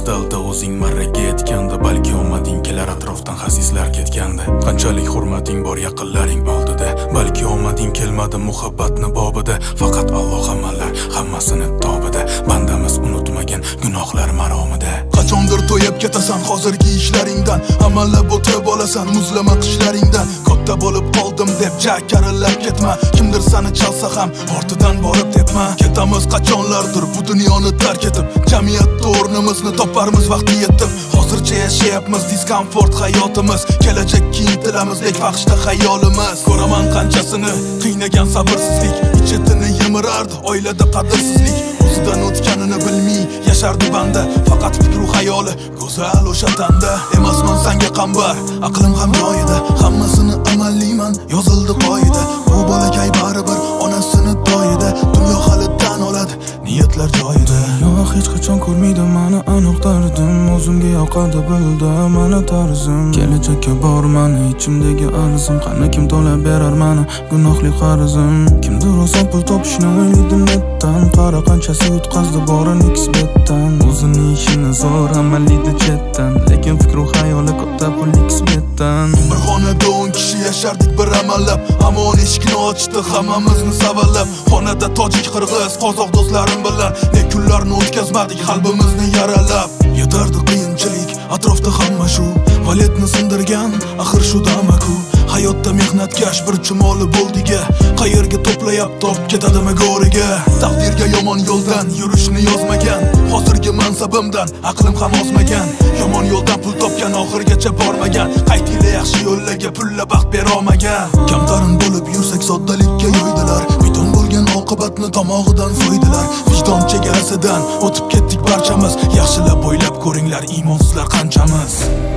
dalda o'zing marraga yetganda, balki omading kelar atrofdan xasislar ketganda. Qanchalik hurmating bor yaqinlaring oldida, balki omading kelmadi muhabbatni bobida. Faqat Alloh amalar hammasini tobida, bandamiz unutmagan gunohlar maromida. Qachondir to'yib ketasan hozirgi ishlaringdan, amallab o'tib olasan muzlama qishlaringdan. Katta bo'lib qoldim deb jakarillab ketma, kimdir seni chalsa ham ortidan borib tepma. Ketamiz qachonlardir bu dunyoni tark etib, jamiyatda o'rnimizni toparmiz vaqti yetib. Hozircha yashayapmiz diskomfort hayotimiz, kelajakka intilamiz lek vaqtda xayolimiz. Ko'raman qanchasini qiynagan sabrsizlik, ichetini yemirardi oilada qadrsizlik. O'zidan o'tganini bilmay yashardi banda, faqat fikru xayoli go'zal o'sha tanda. Emasman senga qambar, aqlim ham joyida, hammasini amallayman yozildi qoida. Bu bolakay baribir onasini doyida, dunyo hali tan oladi niyatlar joyida. Yo'q, hech qachon ko'rmaydi meni aniq dardim, o'zimga yoqadi bildi meni tarzim. Kelajakka bor meni ichimdagi arzim, qani kim to'lab berar meni gunohli qarzim. Kimdir o'zim pul topishni o'ylaydim netdan, qara qanchasi yutqazdi borini kisbetdan. O'zining ishini zo'r amallaydi chetdan, lekin fikru xayoli katta pul kisbetdan. Bir xonada 10 kishi yashardik bir amallab, hamon eshikni ochdi hammamizni savallab. Xonada tojik, qirg'iz, qozoq do'stlarim bilan ne kunlarni o'tkazmadik qalbimizni yaralab. Yetardi qiyinchilik, atrofda hamma shu, valetni sindirgan axir shu damaku. Hayotda mehnatkash bir chumoli bo'ldiga, qayerga to'playapti top ketadimi go'riga. Taqdirga yomon yo'ldan yurishni yozmagan, hozirgi mansabimdan aqlim ham ozmagan. Yomon yo'ldan pul topgan oxirgacha bormagan, qaytila yaxshi yo'llarga pulla baxt berolmagan. Kamtarin bo'lib yursak soddalikka yo'ydilar, bidon bo'lgan oqibatni tomog'idan so'ydilar. Vijdon chegarasidan o'tib ketdik barchamiz, yaxshilab o'ylab ko'ringlar iymonsizlar qanchamiz.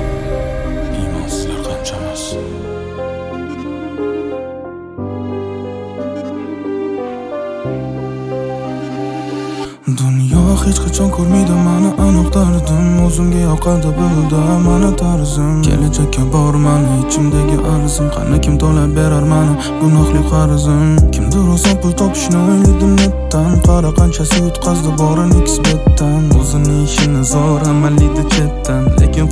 Dunyo hech qachon ko'rmaydi meni aniq dardim, o'zimga yoqadi bildi meni tarzim. Kelajakka bor meni ichimdagi arzim, qani kim to'lab berar meni gunohli qarzim. Kimdir o'zim pul topishni o'ylaydim netdan, qara qanchasi yutqazdi borini kisbetdan. O'zining ishini zo'r amallaydi chetdan, lekin